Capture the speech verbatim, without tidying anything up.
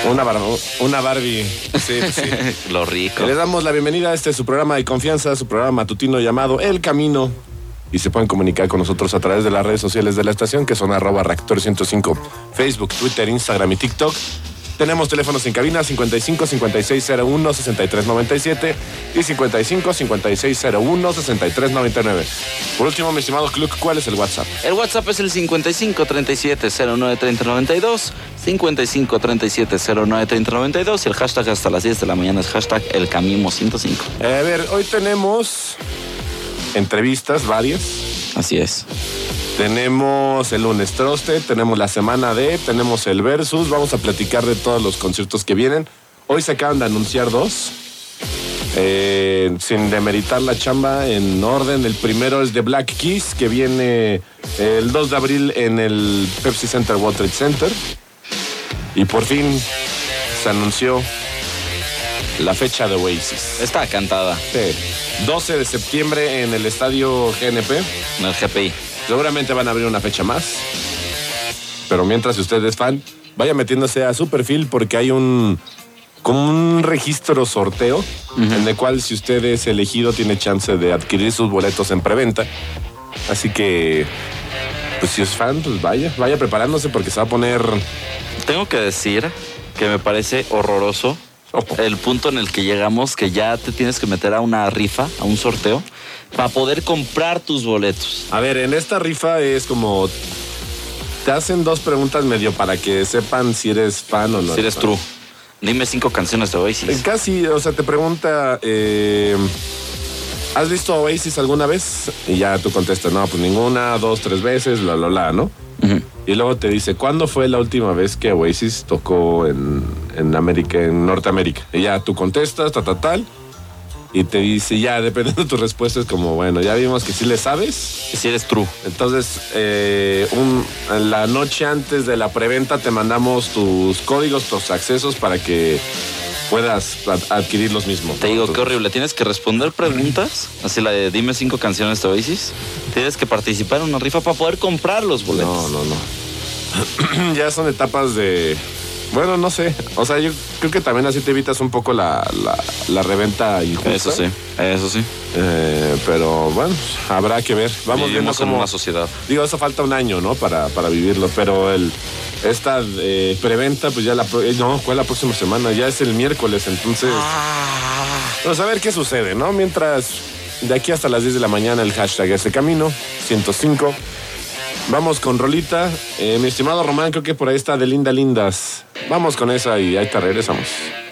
Una, bar una Barbie. Sí, sí. Lo rico. Les damos la bienvenida a este su programa de confianza, su programa matutino llamado El Camino. Y se pueden comunicar con nosotros a través de las redes sociales de la estación, que son arroba reactor ciento cinco, Facebook, Twitter, Instagram y TikTok. Tenemos teléfonos en cabina cincuenta y cinco, cincuenta y seis cero uno, sesenta y tres noventa y siete y cincuenta y cinco, cincuenta y seis cero uno, sesenta y tres noventa y nueve. Por último, mi estimado Cluck, ¿cuál es el WhatsApp? El WhatsApp es el cincuenta y cinco, treinta y siete, cero nueve, treinta, noventa y dos, cincuenta y cinco, treinta y siete, cero nueve, treinta, noventa y dos y el hashtag hasta las diez de la mañana es hashtag El Camino ciento cinco. Eh, a ver, hoy tenemos entrevistas varias. Así es. Tenemos el lunes troste, tenemos la semana D, tenemos el versus, vamos a platicar de todos los conciertos que vienen. Hoy se acaban de anunciar dos, eh, sin demeritar la chamba, en orden. El primero es de Black Keys, que viene el dos de abril en el Pepsi Center World Trade Center. Y por fin se anunció la fecha de Oasis. Está cantada. Sí. doce de septiembre en el estadio G N P. En el G P I. Seguramente van a abrir una fecha más. Pero mientras, si usted es fan, vaya metiéndose a su perfil, porque hay un como un registro sorteo, uh-huh, en el cual, si usted es elegido, tiene chance de adquirir sus boletos en preventa. Así que, pues si es fan, pues vaya, vaya preparándose, porque se va a poner... Tengo que decir que me parece horroroso oh. el punto en el que llegamos, que ya te tienes que meter a una rifa, a un sorteo, para poder comprar tus boletos. A ver, en esta rifa es como... Te hacen dos preguntas medio para que sepan si eres fan o no. Si eres true. Dime cinco canciones de Oasis. Casi, o sea, te pregunta... Eh, ¿has visto Oasis alguna vez? Y ya tú contestas, no, pues ninguna, dos, tres veces, bla, bla, bla, ¿no? Uh-huh. Y luego te dice, ¿cuándo fue la última vez que Oasis tocó en, en América, en Norteamérica? Y ya tú contestas, ta, ta, tal... Y te dice, ya, dependiendo de tu respuesta, es como, bueno, ya vimos que sí le sabes. Que sí eres true. Entonces, eh, un, la noche antes de la preventa te mandamos tus códigos, tus accesos para que puedas adquirir los mismos. Te ¿no? digo, Entonces, qué horrible. Tienes que responder preguntas, así la de dime cinco canciones de Oasis. Tienes que participar en una rifa para poder comprar los boletos. No, no, no. Ya son etapas de... Bueno, no sé. O sea, yo creo que también así te evitas un poco la, la, la reventa injusta. Eso sí, eso sí. Eh, pero bueno, habrá que ver. Vamos viendo cómo... en una sociedad. Digo, eso falta un año, ¿no? Para, para vivirlo. Pero el esta eh, preventa, pues ya la... No, ¿cuál es la próxima semana? Ya es el miércoles, entonces... Ah. Vamos a ver qué sucede, ¿no? Mientras, de aquí hasta las diez de la mañana, el hashtag ese camino, ciento cinco. Vamos con rolita. Eh, mi estimado Román, creo que por ahí está de Linda Lindas. Vamos con esa y ahí te regresamos.